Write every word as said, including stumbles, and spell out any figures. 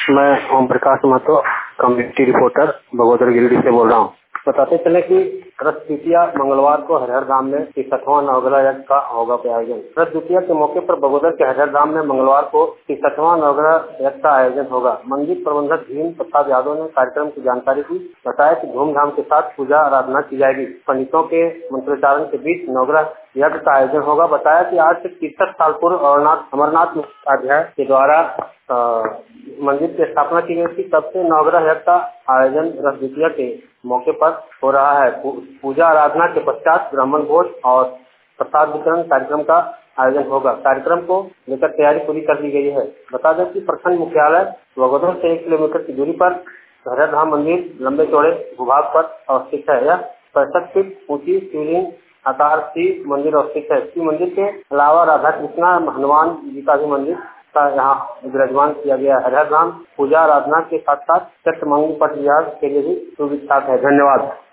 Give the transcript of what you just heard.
मैं Om Prakash Mahato, community reporter Bagodar Giridih से बोल रहा हूँ। बताते चले कि रथ द्वितीया मंगलवार को हरिहर धाम में तिरसठवां नवग्रह यज्ञ का होगा आयोजन। रथ द्वितीया के मौके पर बगोदर के हरिहर धाम में मंगलवार को तिरसठवां नवग्रह यज्ञ का आयोजन होगा। मंदिर प्रबंधक भीम प्रसाद यादव ने कार्यक्रम की जानकारी दी। बताया कि धूमधाम के साथ पूजा आराधना की जाएगी। पंडितों के मंत्रोच्चारण के बीच नवग्रह यज्ञ का आयोजन होगा। बताया कि आज से तिरसठ साल पूर्व अमरनाथ अमरनाथ उपाध्याय के द्वारा आ, मंदिर की स्थापना की गई थी। तब से नवग्रह यज्ञ का आयोजन रथ द्वितीया के मौके पर हो रहा है। पूजा आराधना के पश्चात ब्राह्मण भोज और प्रसाद वितरण कार्यक्रम का आयोजन होगा। कार्यक्रम को लेकर तैयारी पूरी कर ली गई है। बता दें कि प्रखंड मुख्यालय बगोदर से एक किलोमीटर की दूरी पर हरिहर धाम मंदिर लंबे चौड़े भूभाग पर अवस्थित है। यह पैंसठ फीट ऊंची शिवलिंग आकार सी मंदिर अवस्थित है। इस मंदिर के अलावा राधा कृष्णा हनुमान जी का भी मंदिर का यहाँ विराजमान किया गया है। हरिहर धाम पूजा आराधना के साथ साथ चैत्र मंगल पट विहार के लिए भी सुविख्यात है। धन्यवाद।